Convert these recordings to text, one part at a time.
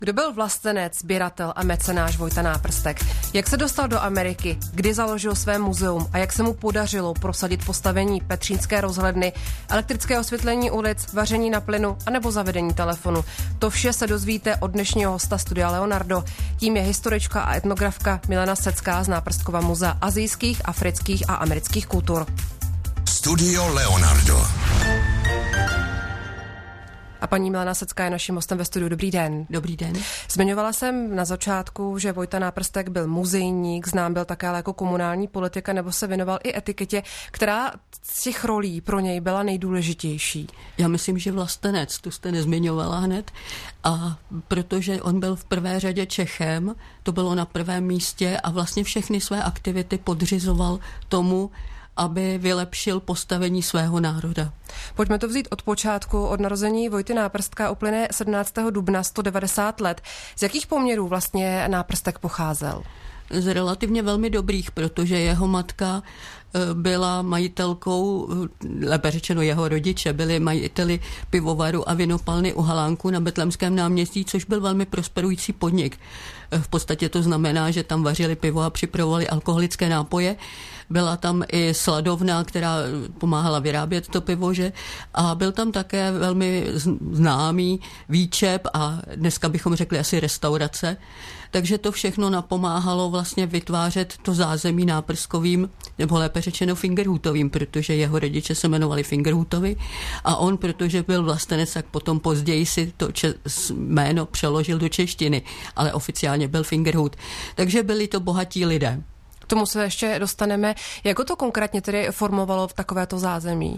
Kdo byl vlastenec, sběratel a mecenáš Vojta Náprstek? Jak se dostal do Ameriky? Kdy založil své muzeum? A jak se mu podařilo prosadit postavení Petřínské rozhledny, elektrické osvětlení ulic, vaření na plynu anebo zavedení telefonu? To vše se dozvíte od dnešního hosta Studia Leonardo. Tím je historička a etnografka Milena Secká z Náprstkova muzea asijských, afrických a amerických kultur. Studio Leonardo. A paní Milena Secká je naším hostem ve studiu. Dobrý den. Dobrý den. Zmiňovala jsem na začátku, že Vojta Náprstek byl muzejník, znám byl také jako komunální politika, nebo se věnoval i etiketě, která z těch rolí pro něj byla nejdůležitější. Já myslím, že vlastenec, tu jste nezmiňovala hned, a protože on byl v prvé řadě Čechem, to bylo na prvém místě a vlastně všechny své aktivity podřizoval tomu, aby vylepšil postavení svého národa. Pojďme to vzít od počátku. Od narození Vojty Náprstka uplyne 17. dubna 190 let. Z jakých poměrů vlastně Náprstek pocházel? Z relativně velmi dobrých, protože jeho matka byla majitelkou, lépe řečeno jeho rodiče, byli majiteli pivovaru a vinopalny u Halánku na Betlémském náměstí, což byl velmi prosperující podnik. V podstatě to znamená, že tam vařili pivo a připravovali alkoholické nápoje. Byla tam i sladovna, která pomáhala vyrábět to pivo, že? A byl tam také velmi známý výčep a dneska bychom řekli asi restaurace. Takže to všechno napomáhalo vlastně vytvářet to zázemí náprskovým, nebo lépe řečeno Fingerhutovým, protože jeho rodiče se jmenovali Fingerhutovi a on, protože byl vlastenec, tak potom později si to jméno přeložil do češtiny, ale oficiálně byl Fingerhut. Takže byli to bohatí lidé. K tomu se ještě dostaneme. Jak to konkrétně tedy formovalo v takovéto zázemí?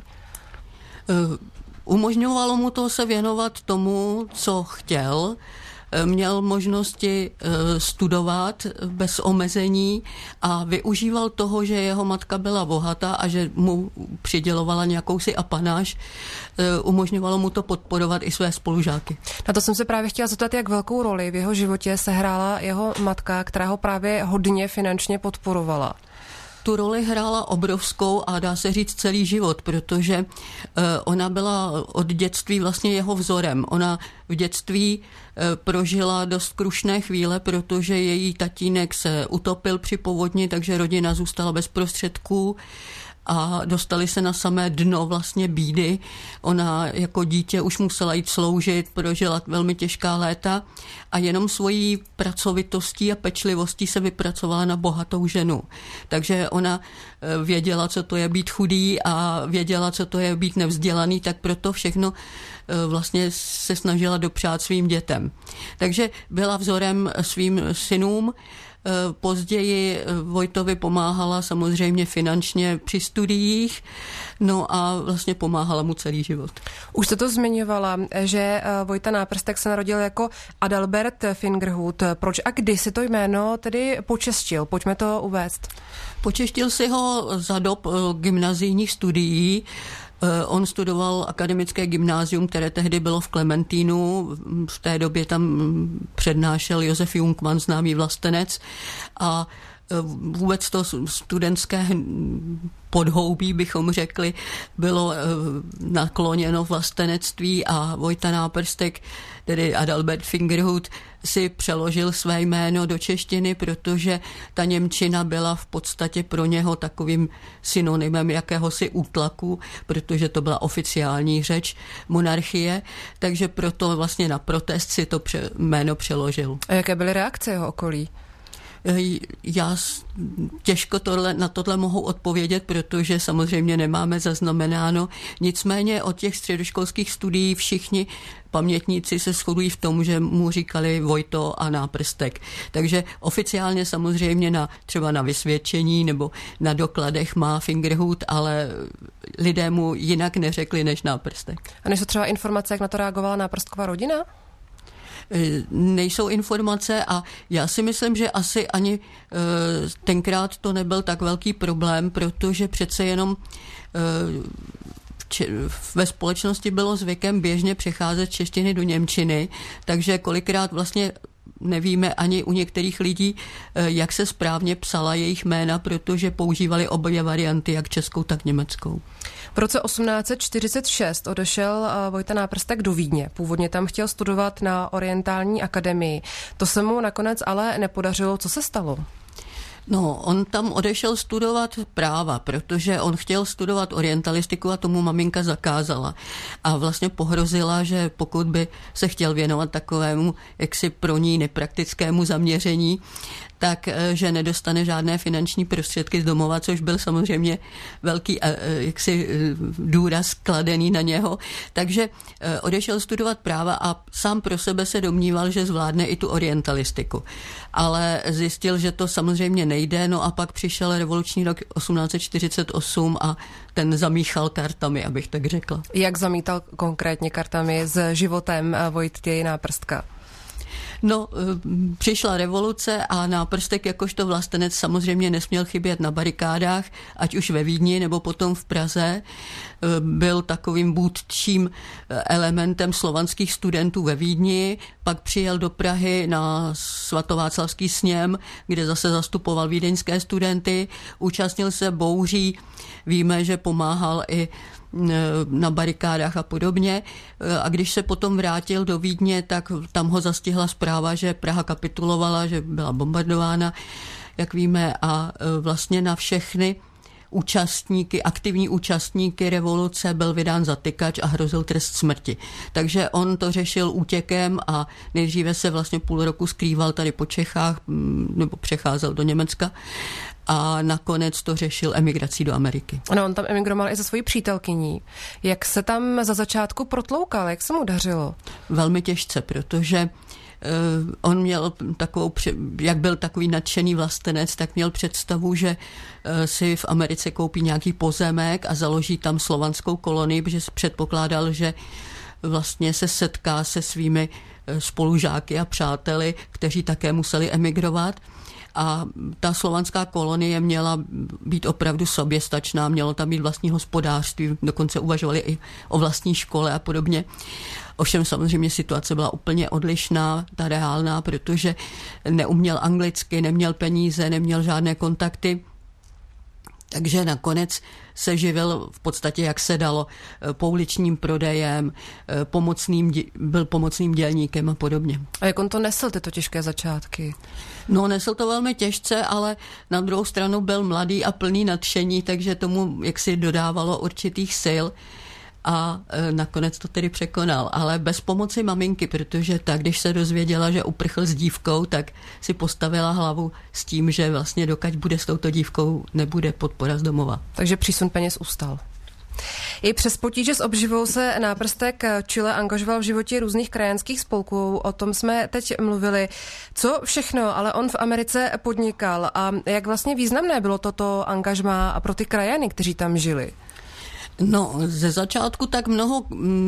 Umožňovalo mu to se věnovat tomu, co chtěl. Měl možnosti studovat bez omezení a využíval toho, že jeho matka byla bohatá a že mu přidělovala nějakou si apanáž. Umožňovalo mu to podporovat i své spolužáky. Na to jsem se právě chtěla zeptat, jak velkou roli v jeho životě sehrála jeho matka, která ho právě hodně finančně podporovala. Tu roli hrála obrovskou a dá se říct celý život, protože ona byla od dětství vlastně jeho vzorem. Ona v dětství prožila dost krušné chvíle, protože její tatínek se utopil při povodni, takže rodina zůstala bez prostředků a dostali se na samé dno vlastně bídy. Ona jako dítě už musela jít sloužit, prožila velmi těžká léta a jenom svojí pracovitostí a pečlivostí se vypracovala na bohatou ženu. Takže ona věděla, co to je být chudý a věděla, co to je být nevzdělaný, tak proto všechno vlastně se snažila dopřát svým dětem. Takže byla vzorem svým synům. Později Vojtovi pomáhala samozřejmě finančně při studiích, no a vlastně pomáhala mu celý život. Už jste to zmiňovala, že Vojta Náprstek se narodil jako Adalbert Fingerhut. Proč a kdy si to jméno tedy počestil? Pojďme to uvést. Počestil si ho za dob gymnazijních studií. On studoval akademické gymnázium, které tehdy bylo v Klementínu. V té době tam přednášel Josef Jungmann, známý vlastenec. A vůbec to studentské podhoubí, bychom řekli, bylo nakloněno vlastenectví a Vojta Náprstek, tedy Adalbert Fingerhut, si přeložil své jméno do češtiny, protože ta němčina byla v podstatě pro něho takovým synonymem jakéhosi útlaku, protože to byla oficiální řeč monarchie, takže proto vlastně na protest si to jméno přeložil. A jaké byly reakce jeho okolí? Já těžko na tohle mohu odpovědět, protože samozřejmě nemáme zaznamenáno. Nicméně od těch středoškolských studií všichni pamětníci se shodují v tom, že mu říkali Vojto a Náprstek. Takže oficiálně samozřejmě třeba na vysvědčení nebo na dokladech má Fingerhut, ale lidé mu jinak neřekli než Náprstek. A nejsou třeba informace, jak na to reagovala Náprstkova rodina? Nejsou informace a já si myslím, že asi ani tenkrát to nebyl tak velký problém, protože přece jenom ve společnosti bylo zvykem běžně přecházet z češtiny do němčiny, takže kolikrát vlastně nevíme ani u některých lidí, jak se správně psala jejich jména, protože používali obě varianty, jak českou, tak německou. V roce 1846 odešel Vojta Náprstek do Vídně. Původně tam chtěl studovat na Orientální akademii. To se mu nakonec ale nepodařilo. Co se stalo? No, on tam odešel studovat práva, protože on chtěl studovat orientalistiku a tomu maminka zakázala. A vlastně pohrozila, že pokud by se chtěl věnovat takovému jaksi pro ní nepraktickému zaměření, tak že nedostane žádné finanční prostředky z domova, což byl samozřejmě velký jaksi důraz kladený na něho. Takže odešel studovat práva a sám pro sebe se domníval, že zvládne i tu orientalistiku. Ale zjistil, že to samozřejmě nejde, no a pak přišel revoluční rok 1848 a ten zamíchal kartami, abych tak řekla. Jak zamítal konkrétně kartami s životem Vojty Náprstka? No, přišla revoluce a Náprstek jakožto vlastenec samozřejmě nesměl chybět na barikádách, ať už ve Vídni nebo potom v Praze. Byl takovým vůdčím elementem slovanských studentů ve Vídni, pak přijel do Prahy na svatováclavský sněm, kde zase zastupoval vídeňské studenty, účastnil se bouří, víme, že pomáhal i na barikádách a podobně. A když se potom vrátil do Vídně, tak tam ho zastihla zpráva, že Praha kapitulovala, že byla bombardována, jak víme, a vlastně na všechny účastníky, aktivní účastníky revoluce byl vydán zatykač a hrozil trest smrti. Takže on to řešil útěkem a nejdříve se vlastně půl roku skrýval tady po Čechách, nebo přecházel do Německa a nakonec to řešil emigrací do Ameriky. No, on tam emigroval i se svojí přítelkyní. Jak se tam za začátku protloukal? Jak se mu dařilo? Velmi těžce, protože on měl takovou, jak byl takový nadšený vlastenec, tak měl představu, že si v Americe koupí nějaký pozemek a založí tam slovanskou kolonii, protože předpokládal, že vlastně se setká se svými spolužáky a přáteli, kteří také museli emigrovat. A ta slovanská kolonie měla být opravdu soběstačná, mělo tam být vlastní hospodářství, dokonce uvažovali i o vlastní škole a podobně. Ovšem samozřejmě situace byla úplně odlišná, ta reálná, protože neuměl anglicky, neměl peníze, neměl žádné kontakty. Takže nakonec se živil v podstatě, jak se dalo, pouličním prodejem, byl pomocným dělníkem a podobně. A jak on to nesl, tyto těžké začátky? No, nesl to velmi těžce, ale na druhou stranu byl mladý a plný nadšení, takže tomu jaksi dodávalo určitých sil a nakonec to tedy překonal. Ale bez pomoci maminky, protože tak, když se dozvěděla, že uprchl s dívkou, tak si postavila hlavu s tím, že vlastně dokud bude s touto dívkou, nebude podpora z domova. Takže přísun peněz ustal. I přes potíže s obživou se Náprstek čile angažoval v životě různých krajanských spolků. O tom jsme teď mluvili. Co všechno ale on v Americe podnikal a jak vlastně významné bylo toto angažmá pro ty krajany, kteří tam žili? No, ze začátku tak mnoho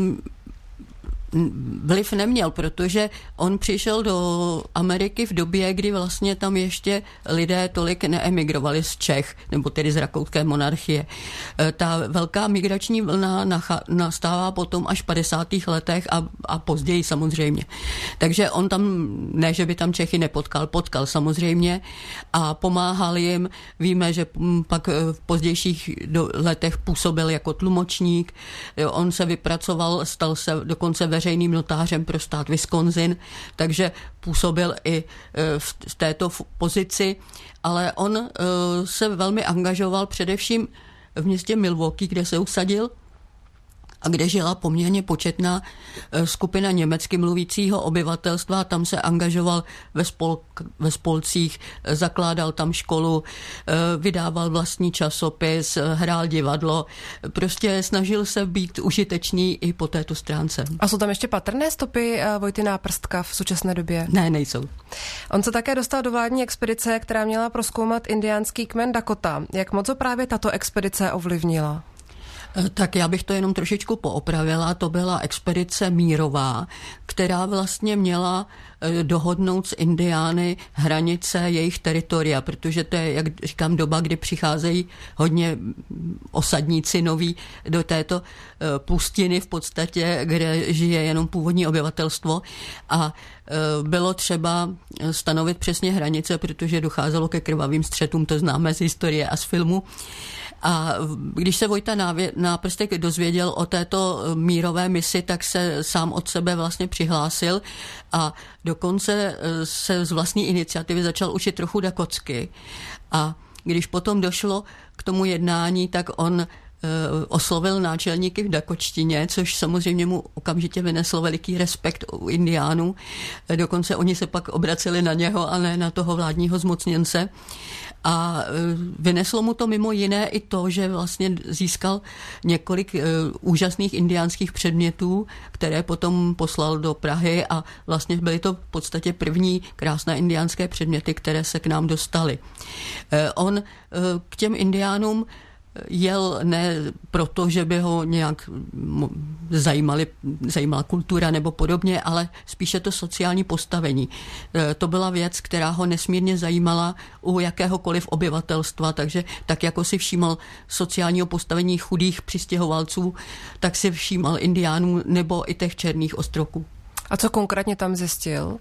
vliv neměl, protože on přišel do Ameriky v době, kdy vlastně tam ještě lidé tolik neemigrovali z Čech, nebo tedy z rakouské monarchie. Ta velká migrační vlna nastává potom až v 50. letech a později samozřejmě. Takže on tam, ne, že by tam Čechy potkal samozřejmě a pomáhal jim. Víme, že pak v pozdějších letech působil jako tlumočník. On se vypracoval, stal se dokonce veřejným notářem pro stát Wisconsin, takže působil i v této pozici, ale on se velmi angažoval především v městě Milwaukee, kde se usadil a kde žila poměrně početná skupina německy mluvícího obyvatelstva. Tam se angažoval ve spolcích, zakládal tam školu, vydával vlastní časopis, hrál divadlo. Prostě snažil se být užitečný i po této stránce. A jsou tam ještě patrné stopy Vojty Náprstka v současné době? Ne, nejsou. On se také dostal do vládní expedice, která měla prozkoumat indiánský kmen Dakota. Jak moc ho právě tato expedice ovlivnila? Tak já bych to jenom trošičku poopravila. To byla expedice mírová, která vlastně měla dohodnout s Indiány hranice jejich teritoria, protože to je, jak říkám, doba, kdy přicházejí hodně osadníci noví do této pustiny v podstatě, kde žije jenom původní obyvatelstvo a bylo třeba stanovit přesně hranice, protože docházelo ke krvavým střetům, to známe z historie a z filmu. A když se Vojta Náprstek dozvěděl o této mírové misi, tak se sám od sebe vlastně přihlásil a dokonce se z vlastní iniciativy začal učit trochu dakotsky. A když potom došlo k tomu jednání, tak on oslovil náčelníky v dakočtině, což samozřejmě mu okamžitě vyneslo veliký respekt u Indiánů. Dokonce oni se pak obraceli na něho a ne na toho vládního zmocněnce. A vyneslo mu to mimo jiné i to, že vlastně získal několik úžasných indiánských předmětů, které potom poslal do Prahy a vlastně byly to v podstatě první krásné indiánské předměty, které se k nám dostaly. On k těm indiánům jel ne proto, že by ho nějak zajímala kultura nebo podobně, ale spíše to sociální postavení. To byla věc, která ho nesmírně zajímala u jakéhokoliv obyvatelstva, takže tak jako si všímal sociálního postavení chudých přistěhovalců, tak si všímal Indiánů nebo i těch černých ostroků. A co konkrétně tam zjistil?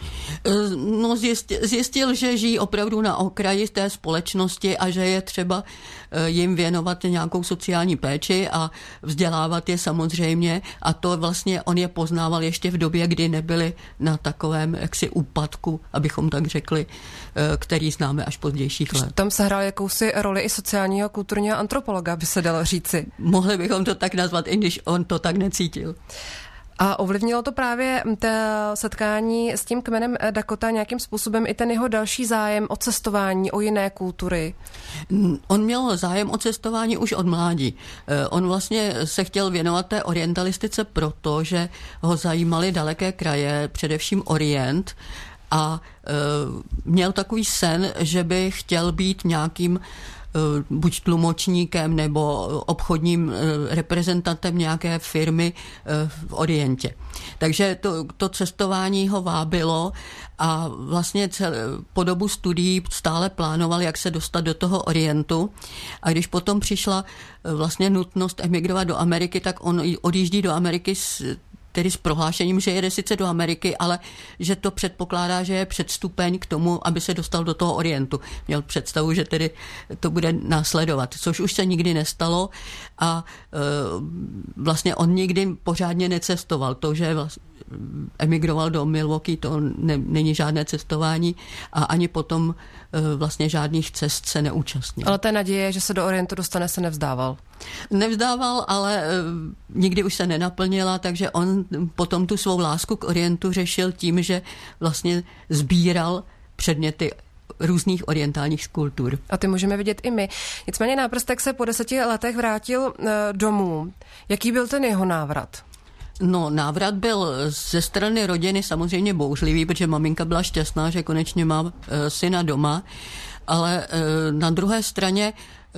No, zjistil, že žijí opravdu na okraji té společnosti a že je třeba jim věnovat nějakou sociální péči a vzdělávat je samozřejmě. A to vlastně on je poznával ještě v době, kdy nebyli na takovém jaksi úpadku, abychom tak řekli, který známe až pozdějších let. Tam se hrál jakousi roli i sociálního a kulturního antropologa, by se dalo říci. Mohli bychom to tak nazvat, i když on to tak necítil. A ovlivnilo to právě setkání s tím kmenem Dakota nějakým způsobem i ten jeho další zájem o cestování, o jiné kultury? On měl zájem o cestování už od mládí. On vlastně se chtěl věnovat té orientalistice proto, že ho zajímaly daleké kraje, především Orient, a měl takový sen, že by chtěl být nějakým buď tlumočníkem nebo obchodním reprezentantem nějaké firmy v Orientě. Takže to cestování ho vábilo a vlastně po dobu studií stále plánoval, jak se dostat do toho Orientu. A když potom přišla vlastně nutnost emigrovat do Ameriky, tak on odjíždí do Ameriky tedy s prohlášením, že jede sice do Ameriky, ale že to předpokládá, že je předstupeň k tomu, aby se dostal do toho Orientu. Měl představu, že tedy to bude následovat, což už se nikdy nestalo a vlastně on nikdy pořádně necestoval. To, že emigroval do Milwaukee, to není žádné cestování a ani potom vlastně žádných cest se neúčastnil. Ale té naděje, že se do Orientu dostane, se nevzdával. Nevzdával, ale nikdy už se nenaplnila, takže on potom tu svou lásku k Orientu řešil tím, že vlastně sbíral předměty různých orientálních kultur. A ty můžeme vidět i my. Nicméně Náprstek se po 10 letech vrátil domů. Jaký byl ten jeho návrat? No, návrat byl ze strany rodiny samozřejmě bouřlivý, protože maminka byla šťastná, že konečně má syna doma, ale na druhé straně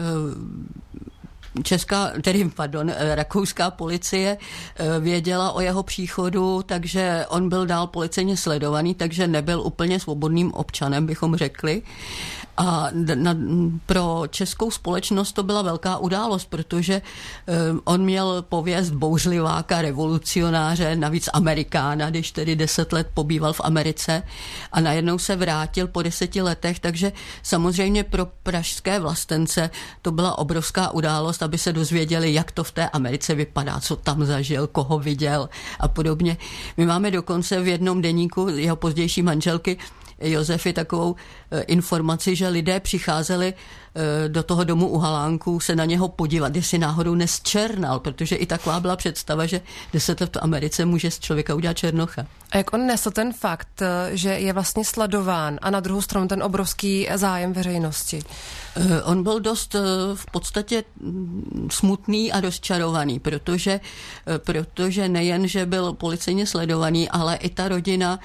rakouská policie věděla o jeho příchodu, takže on byl dál policejně sledovaný, takže nebyl úplně svobodným občanem, bychom řekli. A pro českou společnost to byla velká událost, protože on měl pověst bouřliváka, revolucionáře, navíc Amerikána, když tedy 10 let pobýval v Americe a najednou se vrátil po 10 letech, takže samozřejmě pro pražské vlastence to byla obrovská událost, aby se dozvěděli, jak to v té Americe vypadá, co tam zažil, koho viděl a podobně. My máme dokonce v jednom deníku jeho pozdější manželky Josefy takovou informaci, že lidé přicházeli do toho domu u Halánků se na něho podívat, jestli náhodou nesčernal, protože i taková byla představa, že 10 let v Americe může z člověka udělat černocha. A jak on nesl ten fakt, že je vlastně sledován a na druhou stranu ten obrovský zájem veřejnosti? On byl dost v podstatě smutný a rozčarovaný, protože nejen, že byl policejně sledovaný, ale i ta rodina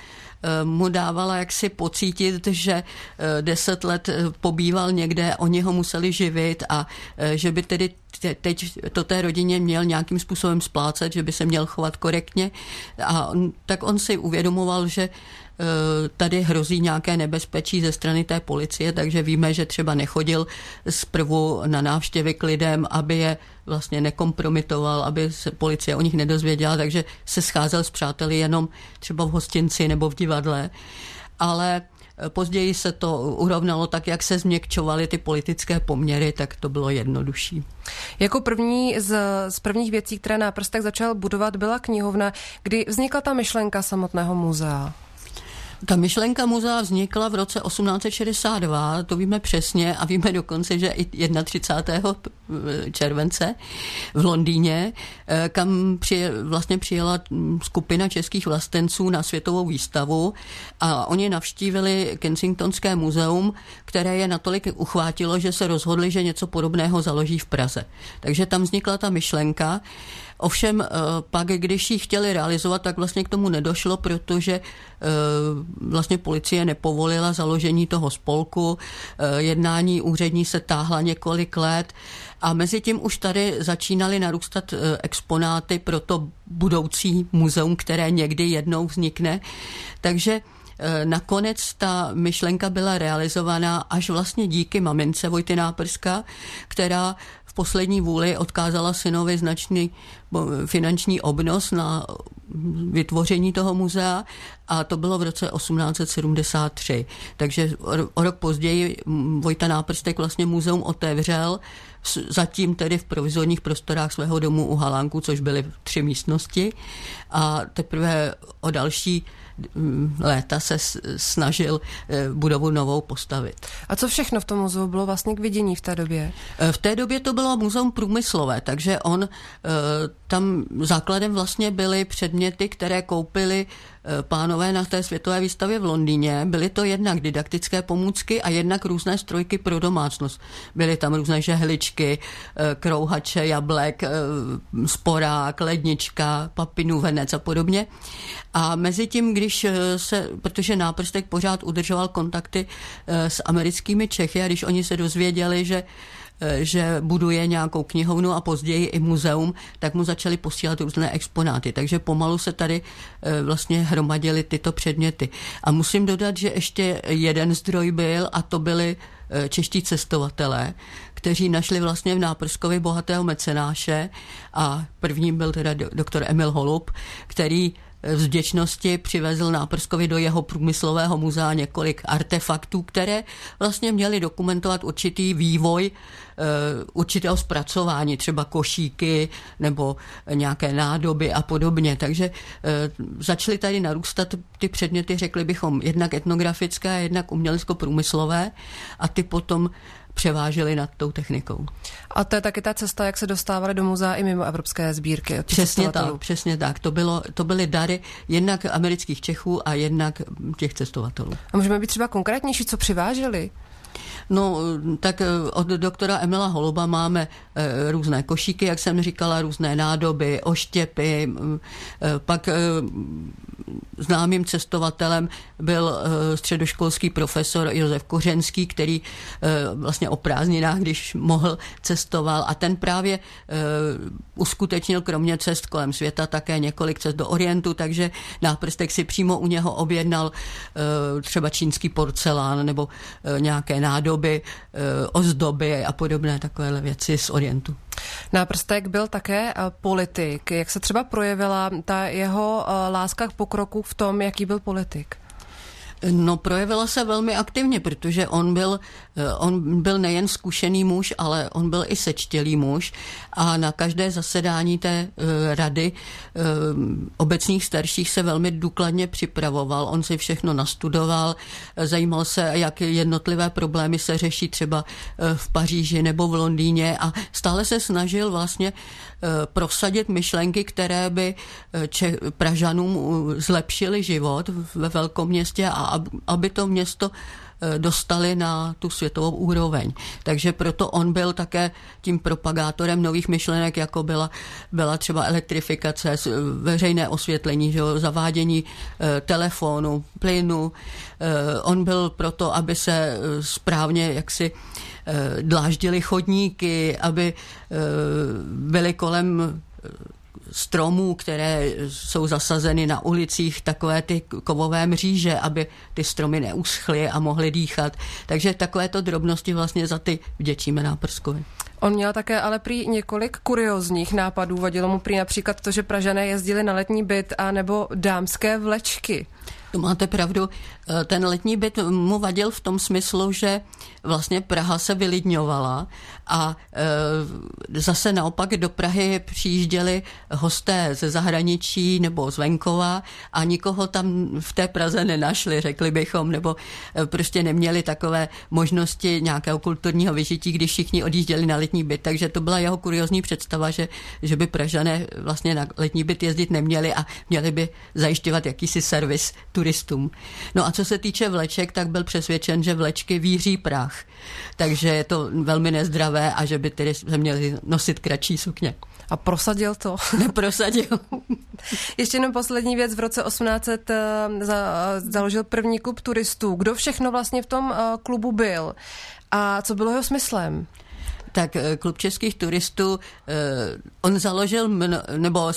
mu dávala jaksi pocítit, že 10 let pobýval někde, oni ho museli živit a že by tedy teď to té rodině měl nějakým způsobem splácet, že by se měl chovat korektně. A tak on si uvědomoval, že tady hrozí nějaké nebezpečí ze strany té policie, takže víme, že třeba nechodil zprvu na návštěvy k lidem, aby je vlastně nekompromitoval, aby se policie o nich nedozvěděla, takže se scházel s přáteli jenom třeba v hostinci nebo v divadle. Ale později se to urovnalo tak, jak se změkčovaly ty politické poměry, tak to bylo jednodušší. Jako první z prvních věcí, které Náprstek začal budovat, byla knihovna, kdy vznikla ta myšlenka samotného muzea. Ta myšlenka muzea vznikla v roce 1862, to víme přesně a víme dokonce, že i 31. července v Londýně, kam vlastně přijela skupina českých vlastenců na světovou výstavu a oni navštívili Kensingtonské muzeum, které je natolik uchvátilo, že se rozhodli, že něco podobného založí v Praze. Takže tam vznikla ta myšlenka. Ovšem pak, když ji chtěli realizovat, tak vlastně k tomu nedošlo, protože vlastně policie nepovolila založení toho spolku, jednání úřední se táhla několik let a mezi tím už tady začínaly narůstat exponáty pro to budoucí muzeum, které někdy jednou vznikne. Takže nakonec ta myšlenka byla realizovaná až vlastně díky mamince Vojty Náprska, která v poslední vůli odkázala synovi značný finanční obnos na vytvoření toho muzea a to bylo v roce 1873. Takže o rok později Vojta Náprstek vlastně muzeum otevřel, zatím tedy v provizorních prostorách svého domu u Halánku, což byly 3 místnosti a teprve o další léta se snažil budovu novou postavit. A co všechno v tom muzeu bylo vlastně k vidění v té době? V té době to bylo muzeum průmyslové, takže tam základem vlastně byly předměty, které koupili pánové na té světové výstavě v Londýně. Byly to jednak didaktické pomůcky a jednak různé strojky pro domácnost. Byly tam různé žehličky, krouhače, jablek, sporák, lednička, papinu, venec a podobně. A mezi tím, protože Náprstek pořád udržoval kontakty s americkými Čechy a když oni se dozvěděli, že buduje nějakou knihovnu a později i muzeum, tak mu začali posílat různé exponáty. Takže pomalu se tady vlastně hromadily tyto předměty. A musím dodat, že ještě jeden zdroj byl a to byli čeští cestovatelé, kteří našli vlastně v Náprskovi bohatého mecenáše a prvním byl teda doktor Emil Holub, který z vděčnosti přivezl Náprskovi do jeho průmyslového muzea několik artefaktů, které vlastně měly dokumentovat určitý vývoj určitého zpracování, třeba košíky nebo nějaké nádoby a podobně. Takže začaly tady narůstat ty předměty, řekli bychom, jednak etnografické, jednak umělecko-průmyslové a ty potom převáželi nad tou technikou. A to je taky ta cesta, jak se dostávali do muzea i mimo evropské sbírky. Přesně tak. To byly dary jednak amerických Čechů a jednak těch cestovatelů. A můžeme být třeba konkrétnější, co přiváželi? No, tak od doktora Emila Holuba máme různé košíky, jak jsem říkala, různé nádoby, oštěpy. Pak známým cestovatelem byl středoškolský profesor Josef Kořenský, který vlastně o prázdninách, když mohl, cestoval a ten právě uskutečnil kromě cest kolem světa také několik cest do Orientu, takže Náprstek si přímo u něho objednal třeba čínský porcelán nebo nějaké nádoby, ozdoby a podobné takové věci z Orientu. Náprstek byl také politik. Jak se třeba projevila ta jeho láska k pokroku v tom, jaký byl politik? No, projevila se velmi aktivně, protože on byl nejen zkušený muž, ale on byl i sečtělý muž a na každé zasedání té rady obecních starších se velmi důkladně připravoval. On si všechno nastudoval, zajímal se, jak jednotlivé problémy se řeší třeba v Paříži nebo v Londýně a stále se snažil vlastně prosadit myšlenky, které by Pražanům zlepšily život ve velkom městě a aby to město dostali na tu světovou úroveň. Takže proto on byl také tím propagátorem nových myšlenek, jako byla třeba elektrifikace, veřejné osvětlení, že jo, zavádění telefonu, plynu. On byl proto, aby se správně jaksi dláždily chodníky, aby byly kolem stromů, které jsou zasazeny na ulicích, takové ty kovové mříže, aby ty stromy neuschly a mohly dýchat. Takže takovéto drobnosti vlastně za ty vděčíme Náprskovi. On měl také ale prý několik kuriózních nápadů. Vadilo mu prý například to, že Pražané jezdili na letní byt a nebo dámské vlečky. To máte pravdu. Ten letní byt mu vadil v tom smyslu, že vlastně Praha se vylidňovala a zase naopak do Prahy přijížděli hosté ze zahraničí nebo z venkova a nikoho tam v té Praze nenašli, řekli bychom, nebo prostě neměli takové možnosti nějakého kulturního vyžití, když všichni odjížděli na letní byt. Takže to byla jeho kuriózní představa, že by Pražané vlastně na letní byt jezdit neměli a měli by zajišťovat jakýsi servis turistům. No a co se týče vleček, tak byl přesvědčen, že vlečky víří prach. Takže je to velmi nezdravé a že by tedy se měli nosit kratší sukně. A prosadil to? Neprosadil. Ještě jenom poslední věc. V roce 1800 založil první klub turistů. Kdo všechno vlastně v tom klubu byl? A co bylo jeho smyslem? Tak klub českých turistů, on založil, nebo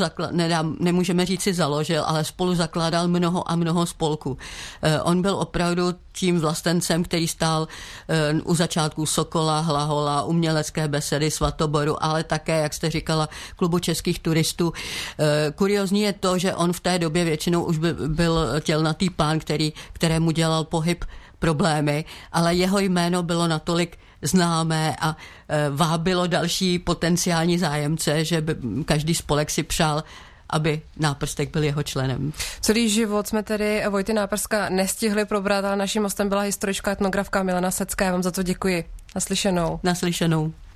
nemůžeme říct si založil, ale spolu zakládal mnoho a mnoho spolků. On byl opravdu tím vlastencem, který stál u začátku Sokola, Hlahola, Umělecké besedy, Svatoboru, ale také, jak jste říkala, klubu českých turistů. Kuriozní je to, že on v té době většinou už byl tělnatý pán, kterému dělal pohyb problémy, ale jeho jméno bylo natolik známé a vábilo další potenciální zájemce, že by každý spolek si přál, aby Náprstek byl jeho členem. Celý život jsme tedy Vojty Náprska nestihli probrat, ale naším hostem byla historička etnografka Milena Secká. Já vám za to děkuji. Naslyšenou. Naslyšenou.